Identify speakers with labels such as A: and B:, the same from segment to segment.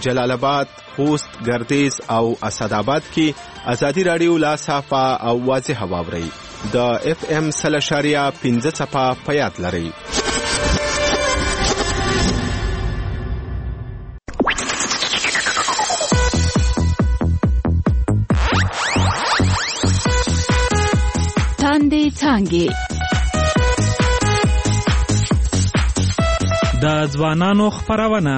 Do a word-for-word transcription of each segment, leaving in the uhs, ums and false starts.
A: جلال آباد، خوست، ګردیز او اسداباد کې ازادي رادیو لا صافه او واضح واوري. د اف ام سلشاریا پنځه صفه په یاد لري.
B: تاندې څانګې
C: د ځوانانو خپرونه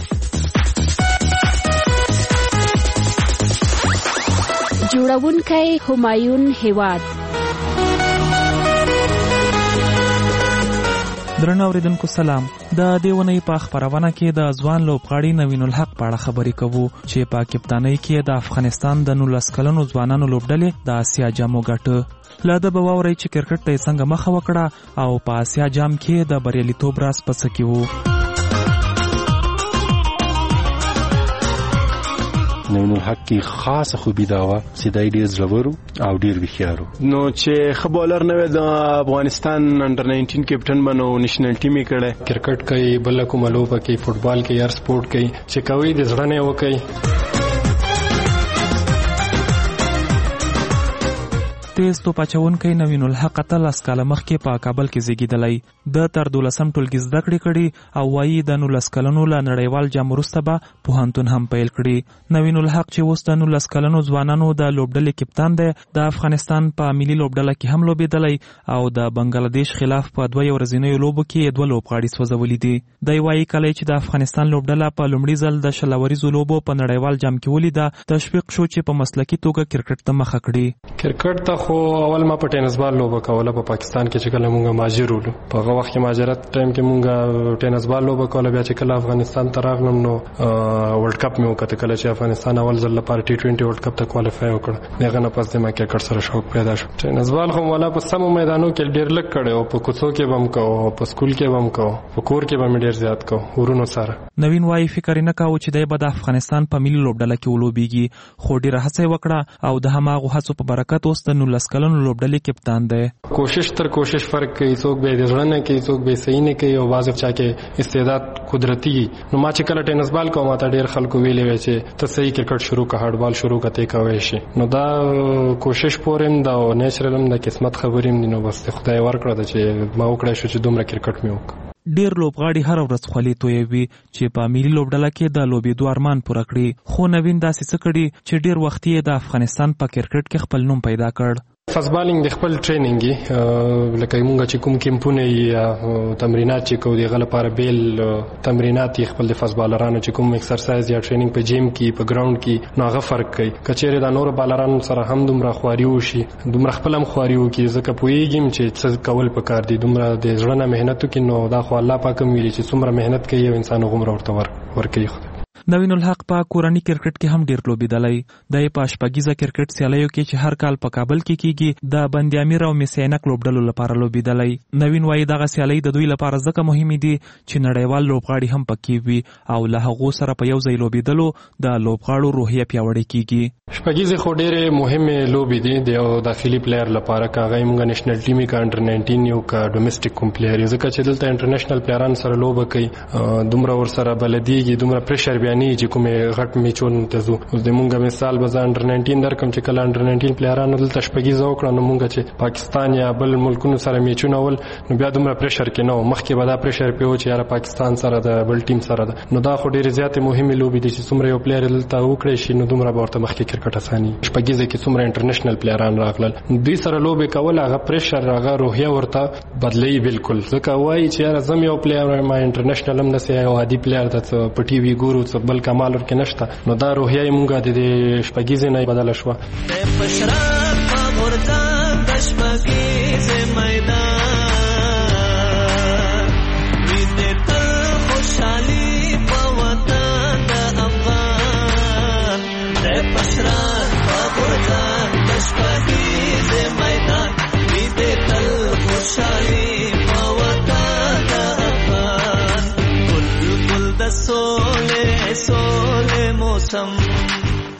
B: جوړونکی همایون هیواد.
C: درنو اوریدونکو سلام. د دیونی په خبرونه کې د ځوان لوبغاړي نوین الحق په اړه خبرې کوو چې په کپتانۍ کې د افغانستان د نولس کلنو ځوانانو لوبډلې د آسیا جامو ګټه. له د بواوري چې کرکټ ته څنګه مخه وکړه او په آسیا جام کې د بریالیتوب راز پڅ کې وو.
D: نوین الحق کی خاص خوبی دا وا چې دای ډیر زړورو او ډیر وخیارو.
E: نو چې خبولر نه د افغانستان انډر ناینټین کیپټن بنو نېشنل ټیم یې کړه.
F: کرکټ کوي، بل کومه لوبه کوي، فوټبال کوي، هر سپورت کوي چې کوي د زړه نه وکړي. تیز تو پچونکی نوین الحق اتلس کاله مخکې په کابل کې زیږیدلی. د تر دولسم ټولګي زده کړې کړي او وایي د نولس کلنو له نړیوال جام وروسته به پوهنتون هم پیل کړي. نوین الحق چې اوس د نولس کلنو ځوانانو د لوبډلې کپتان دی، د افغانستان په ملي لوبډله کې هم لوبېدلی او د بنگلادیش خلاف په دوه ورځنیو لوبو کې دوه لوبغاړي سوځولي دي. دی وایي کله چې د افغانستان لوبډله په لومړي ځل د شلوریزو لوبو په نړیوال جام کې ولیده، تشویق شو چې په مسلکي توګه کرکټ ته مخه کړي. کرکټ ته خو اول ما په ټینس بال لوبه کوله په پاکستان کې چې کله مونږه ماجر ولو. په هغه وخت کې ماجرت ټایم کې مونږه ټینس بال لوبه کوله. بیا چې کله افغانستان ته راغلم نو ورلد کپ مې وکړ. کله چې افغانستان اول ځل لپاره ټي ټوینټي ورلد کپ ته کوالیفای وکړ، دغه نه پس د ما کرکټ سره شوق پیدا شو. ټینس بال خو ولا په سمو میدانو کې ډیر لک کړي او په کوڅو کې بم کو او په سکول کې بم کو، په کور کې بم ډیر زیات کو ورونو سره.
C: نوین وايي فکر نه کاوه چې د بد افغانستان په ملي لوبډله کې ولوبيږي، خو ډیر هڅه وکړه او د هماغه هڅو په برکت اوس د نولس کلنو لوبډلې کپتان دی.
F: کوشش تر کوشش فرق کوي، څوک به د ځړنه کوي، څوک به صحیح نه کوي او بعض چا کې استعداد قدرتي. نو ما چې کله ټینس بال کوم تا ډیر خلکو ویلې وی چې ته صحیح کرکټ شروع کا، هارد بال شروع کته کوي شي. نو دا کوشش پورم دا نیچرالم د قسمت خبریم دي. نو بس خدای ورکړه چې ما وکړای شو چې دومره کرکټ مې وک.
C: ډیر لوبغاړي هر ورځ خولي تویوي چې په ملي لوبډله کې د لوبېدو ارمان پوره کړي، خو نوین داسې څه کړي چې ډیر وخت یې د افغانستان په کرکټ کې خپل نوم پیدا کړ.
F: فزبالینګ د خپل ټریننګ لکه موږ چې کوم کیمپونه یا تمرینات چې کوو دغه لپاره بیل تمرینات خپل د فزبالرانو چې کوم ایکسرسایز یا ټریننګ په جیم کې په ګراوند کې نو هغه فرق کوي. کچېره د نور بالرانو سره هم دومره خواري وشي، دومره خپل هم خواري وکي، ځکه پوېږم چې څه کول پکار دي. دومره د ځړه نه مهنت وکي نو دا خو الله پاک مې چې څومره مهنت کوي او انسان غومره ورته ور ورکوي. خدای
C: نوین الحق په کورنی کرکټ کې هم ډیر لوبېدلی. د په شپږیزه کرکټ سیالیو کې چې هر کال په کابل کې کیږي د بندي امیر او میسینک لوبډلو لپاره لوبېدلی. نوین وايي دغه سیالۍ د دوی لپاره ځکه مهمې دي چې نړیوال لوبغاړي هم پکې وي او له هغو سره په یو ځای لوبېدلو د لوبغاړو روحیه پیاوړې کیږي.
F: شپږیزه خو ډېرې مهمه لوبې دي د یو داخلي پلیئر لپاره، کاغه موږ نېشنل ټیم کا انډر ناینټین یو کا ډومېسټک کوم پلیئر، ځکه چې دلته انټرنیشنل پلیئران سره لوبه کوي، دومره ور سره بلدیږي، دومره پریشر بیانې چې کومه غټ میچون ته زو. اوس د مونږه مثال به انډر ناینټین درکم چې کله انډر ناینټین پلیئرانو دلته شپږیزه وکړه نو مونږ چې پاکستان یا بل ملکونو سره میچونه ول نو بیا دومره پریشر کې نو مخکې به دا پریشر پیو چې یاره پاکستان سره د بل ټیم سره ده. نو دا خو ډېرې زیاتې مهمې لوبې دي چې څومره یو پلیئر دلته وکړي شي نو دومره به ورته مخکې کرکټ اساني. شپږیزه کې څومره انټرنیشنل پلیئران راغلل، دوی سره لوبې کول، هغه پریشر هغه روحیه ورته بدلی بالکل. ځکه وایي چې یاره زم یو پلیئر ما انټرنیشنل هم نسې یو عادي پلیئر د په ټي وي ګورو څه بل کمال ورکې نشته. نو دا روحیه مونږه د شپږیزې نه بدله شوه.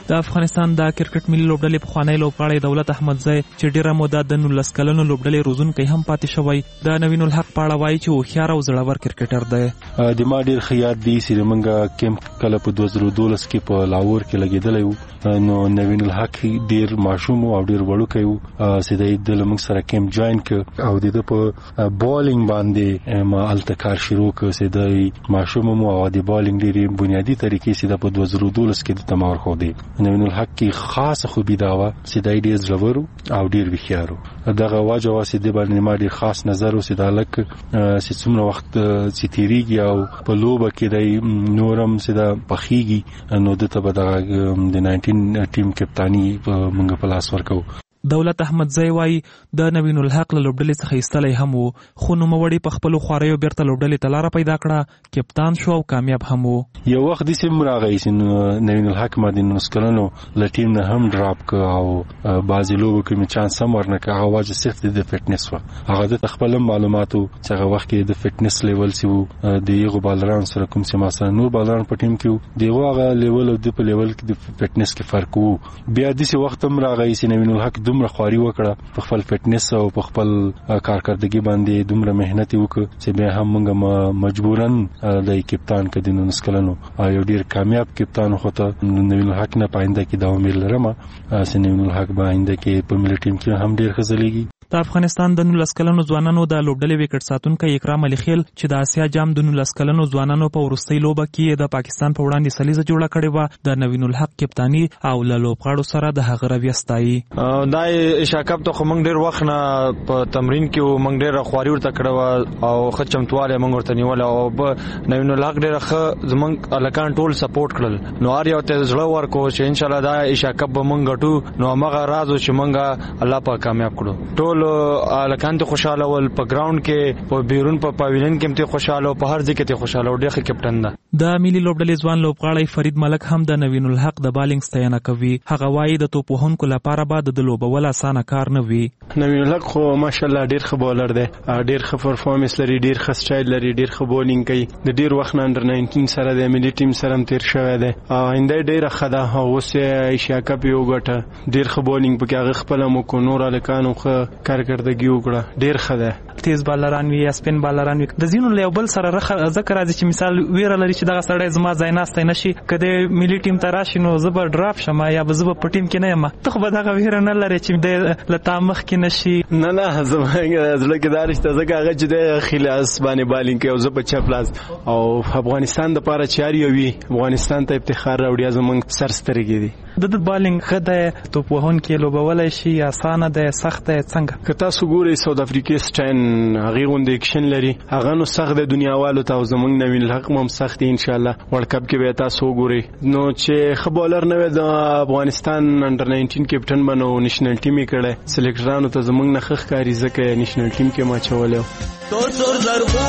C: د افغانستان د کرکټ ملي لوبډلې پخوانی لوبغاړی دولت احمدزی چې ډیره موده د نولس کلنو لوبډلې روزونکی هم پاتې شوی د نوین الحق په اړه وایي چې هوښیار او زړور کرکټر دی.
D: د ما ډیر خیال دی چې موږ کیمپ کله په دوه زره دولس کې په لاهور کې لګیدلی وو، نو نوین الحق ډیر ماشوم او ډیر وړوکی وو چې د موږ سره کیمپ جوائن ک او د په بالینګ باندې ما التکار شروع ک چې د ماشوم مو او د بالینګ ډیر بنیادی طریقې چې د په دوه زره دولس کې د تمار خو دی. نوین الحق کې خاصه خوبي دا و چې د ډیر زړور او ډیر وخیارو دغه واجه واسه د باندې ما ډیر خاص نظر او چې د لک چې څومره وخت چې تیریږي او په لوبه کې د نورم چې د پخیږي نو د ته به د نایزده ټیم کپتانی موږ په لاس ورکو.
C: دولت احمدزی وایي د نوین الحق له لوبډلې څخه ایستلی هم وو، خو نوموړي په خپلو خواریو بیرته لوبډلې ته لاره پیدا کړه، کپتان شو او کامیاب هم وو.
D: یو وخت داسې هم راغی چې نوین الحق ما د نولس کلنو له ټیم نه هم ډراپ که او بعضې لوبو کې مې چانس هم ورنه که. هغه وجه صرف د فټنس وه، هغه دته خپل هم معلومات وو چې هغه وخت کې د فټنس لیول چې وو د هغو بالرانو سره کوم چې ما سره نور بالران په ټیم کې وو د هغو هغه لیول او د په لیول کې د فټنس کې فرق وو. بیا داسې وخت هم راغی چې نوین الحق دومره خواري وکړه په خپل فټنس او په خپل کارکردګي باندې دومره مهنت وکړه چې بیا هم موږ مجبورن د کپتان کدي نو نسکلنو یو ډیر کامیاب کپتان خو ته نوین الحق نه پاینده کې دا امید لرم چې نوین الحق به آینده کې په ملي ټیم کې هم ډیر خزلېږي.
C: د افغانستان د نولس کلنو ځوانانو د لوبډلې وکټ ساتونکی اکرام علي خیل چې د آسیا جام د نولس کلنو ځوانانو په وروستۍ لوبه کې د پاکستان په وړاندې سلیزه جوړه کړې وه، د نوین الحق کپتانی او له لوبغاړو سره د هغه رویه ستایي.
G: دا ایشیا کپ ته خو موږ ډېر وخت نه په تمرین کې موږ ډېره خواري ورته کړې وه او ښه چمتوالی موږ ورته نیولی او نوین الحق ډېره ښه زموږ هلکان ټول سپورټ کړل، نو هر یو ته زړه ورکړو چې انشاءالله دا ایشیا کپ به موږ ګټو. نو همغه راز و چې موږ الله پاک کامیاب کړو. ټول هلکان ته خوشحاله ول، په ګراوند کې په بیرون په پاویلین کې هم ته خوشحاله او په هر ځای کې ته خوشحاله او ډېر ښه کپټن ده.
C: د ملي لوبډلې ځوان لوبغاړی فرید ملک هم د نوین الحق د بالینګ ستاینه کوي. هغه وایي د توپ وهونکو لپاره به د لوبول اسانه کار نه وي.
E: نوین الحق خو ماشاءالله ډیر ښه بالر دی، ډیر ښه پرفارمنس لري، ډیر ښه سټایل لري، ډیر ښه بولینګ کوي. د ډیر وخت نه انډر نایزده سره د ملي ټیم سره هم تیر شوی دی. آینده ډیره ښه ده، اوس ایشیا کپ یې وګټه، ډیر ښه بولینګ پکې هغه خپله هم وکړو، نور هلکانو ښه کارکردګي وکړه، ډیر ښه ده.
C: تیز بالران وي یا سپین بالران وي د ځینو له یو بل سره رخه ذکر راځي چې مثال ویره لري چې دغه سړی زما ځای ناستی نشي، که د ملي ټیم ته راشي نو زه به ډراپ شم یا به زه به په ټیم کې نه یم. ته خو به دغه ویره نه لرې چې دی له تا مخکې نشي؟
E: نه نه زما زړه کې دا رشته ځکه هغه چې دی ښي لاس باندې بالینګ کوي او زه په چپ لاس، او افغانستان دپاره چې هر یو وي افغانستان ته افتخار راوړي، زموږ سر سترګې دي.
C: د د بالینګ ښه دی، توپ وهونکی لوبولی شي، اسانه دی، سخت دی، څنګه؟
E: که تاسو ګورئ ساوت افریقې سټاین هغې غوندې اکشن لري، هغه نو سخت دی دنیاوالو ته، او زموږ نوین الحق هم سخت دی. انشاءالله ورلډ کپ کې به تاسو وګورئ. نو چې ښه بالر نه وی د افغانستان انډر نایزده کپټن به نو نیشنل ټیم یې کړی، سلیکټرانو ته زموږ نه ښه ښکاري ځکه یې نیشنل ټیم کې ما اچولی و.
H: تور تور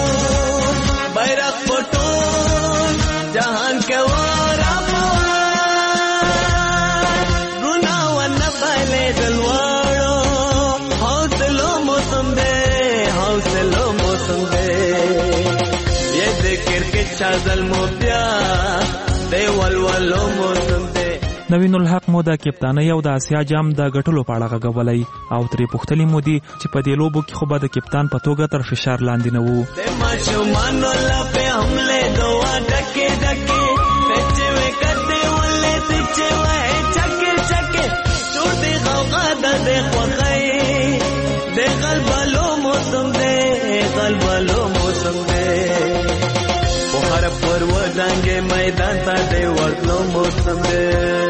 H: زرغون بیرغ په ټول جهان کې واره
C: نوین الحق مو د کپتانۍ او د آسیا جام د ګټلو په اړه غږولی او ترې پوښتلي مو دي چې په دې لوبو کې خو به د کپتان په توګه تر فشار لاندې نه وو.
H: میدان ته دی ورتلو موسم دی.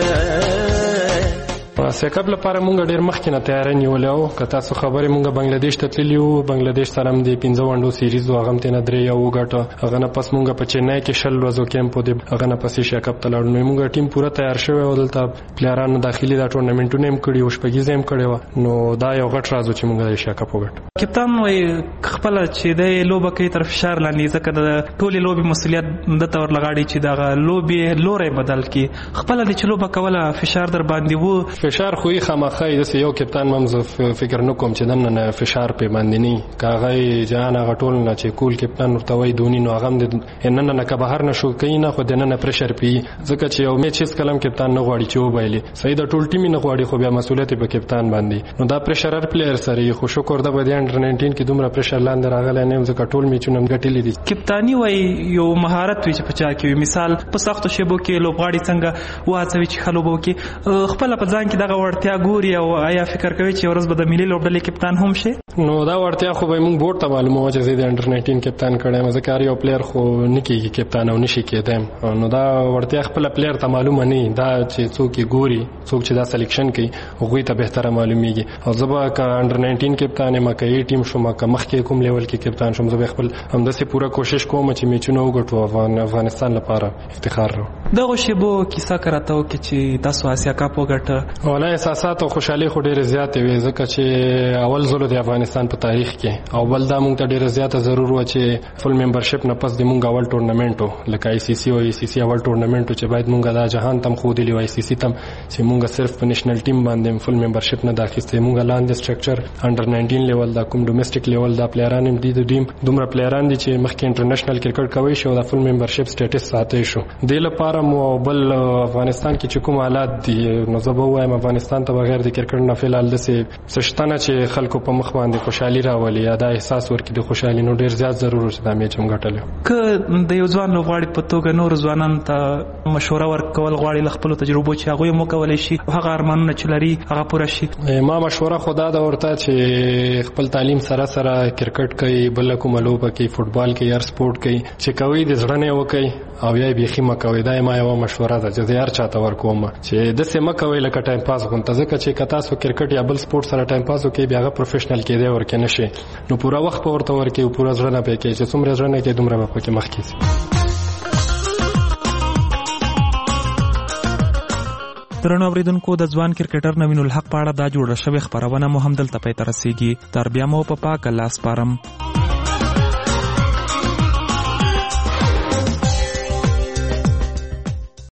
I: آسیا کپ لپاره مونږ ډېر مخکې نه تیاری نیولی وو. که تاسو خبرې مونږ بنګلادیش ته تللي وو، بنګلادیش سره هم د پنځه ونډو سیریز و، هغه هم ترېنه درې یو وګټه. هغه نه پس مونږ په چینای کې شل ورځو کیمپ و، هغه نه پس ایشیا کپ ته لاړو. نو مونږ ټیم پوره تیار شوی و، دلته پلیرانو داخلي دا ټورنمنټونه هم کړي وو، شپږیزه هم کړې وه. نو دا یو غټ راز و چې مونږ د ایشیا کپ وګټو.
C: کپتان وایي خپله چې دی لوبه کوي تر فشار لاندې، ځکه د ټولې لوبې مسؤلیت دته ورلغاړي چې دغه لوبې لوری بدل کړي. خپله دې چې لوبه کوله فشار در باندې و؟
I: فشار فشار خو یې خامخا د یو کپتان مم فکر نه کوم چې دنه فشار په باندې نه کاغه جهان غټول نه چې کول کپتان ورته وای دونی نو هغه د نن نه که بهر نشو کین خو د نن پرشر پی ځکه چې یو میچ هیڅ کلم کپتان نه غواړي چې وبایلی صحیح د ټول ټیم نه غواړي خو بیا مسؤلیت په کپتان باندې نو دا پرشرر پلیئر سره خو شکر د بده انډر ناینټین کې دومره پرشر لاندې راغلی نه ځکه ټول میچونه ګټلې دي.
C: کپتانی وای یو مهارت وي چې په چا کې مثال په سختو شیبو کې لوبغاړي څنګه واڅوي چې خلوبو کې خپل په ځان کې دغه ورتیا ګوري او آیا فکر کوي چې ورځ به د ملي لوبډلې کپتان هم شي؟
I: نو دا ورتیا خو به موږ بورډ ته معلومه و چې د انډر ناینټین کپتان کړم ځکه یو پلیئر خو نه کېږي کپتان او نشي کېدای نو دا ورتیا خپل پلیئر ته معلومه نه دا چې څوک یې ګوري څوک چې دا سلیکشن کوي هغوی ته بهتره معلومیږي او زه به که انډر ناینټین کپتان یم که ای ټیم شم که مخکې کوم لیول کې کپتان شم زه به خپل همداسې پوره کوشش کوم چې میچونه وګټو افغانستان لپاره افتخار رو.
C: دغه شیبو کیسه کراته وکړي چې تاسو آسیا کپ وګټه.
I: والله احساسات او خوشحالي خو ډېرې زیاتې وې ځکه چې اول ځل د افغانستان په تاریخ کې او بل دا موږ ته ډېره زیاته ضرور و چې فل ممبرشپ نه پس د موږ اول ټورنمنټ لکه آی سی سی او ای سی سی اول ټورنمنټ چې باید موږ دا جهان تم خو دی آی سی سی تم چې موږ صرف په نېشنل ټیم باندې فل ممبرشپ نه داخسته موږ لاندې سټرکچر انډر ناینټین لیول دا کوم ډومېسټک لیول دا پلیئران هم دي د ټیم دومره پلیئران دي چې مخکې انټرنیشنل کرکټ کوي شو دا فل ممبرشپ سټیټس ساتي شو د لپاره مو بل افغانستان کې چې کوم حالات دي نو زه به وایم افغانستان ته بغیر د کرکټ نه فلحال داسې سشتنه چې خلکو په مخ باندې خوشحالي راولي یا دا احساس ورکړي د خوشحالي نو ډېر زیات ضرور چې دا میچ هم ګټلی
C: که د یو ځوان لوبغاړي په توګه نور ځوانانو ته مشوره ورکول غواړي له خپلو تجربو چې هغوی هم وکولی شي هغه ارمانونه چې لري هغه پوره شي.
I: ما مشوره خو دا ده ورته چې خپل تعلیم سره سره کرکټ کوي بله کومه لوبه کوي فوټبال کوي هر سپورټ کوي چې کوي د زړه نه وکوي او یا بیخي مه کوئ دا ما یوه مشوره ده چې زه هر چاته ورکوم چې داسې مه کوئ لکه ټایم پاس غونته ځکه چې که تاسو کرکټ یا بل سپورټ سره ټایم پاس وکړئ بیا هغه پروفیشنل کېدی ورکې نه شي نو پوره وخت به ورته ورکړئ او پوره زړه نه پې کوئ چې څومره زړه نه کوئ دومره به پکې مخکې ځي.
C: درنو اوریدونکو د ځوان کرکټر نوین الحق په اړه دا جوړه شوې خبرونه مو هم دلته پای ته رسیږي. تر بیا مو په پاک الله سپارم.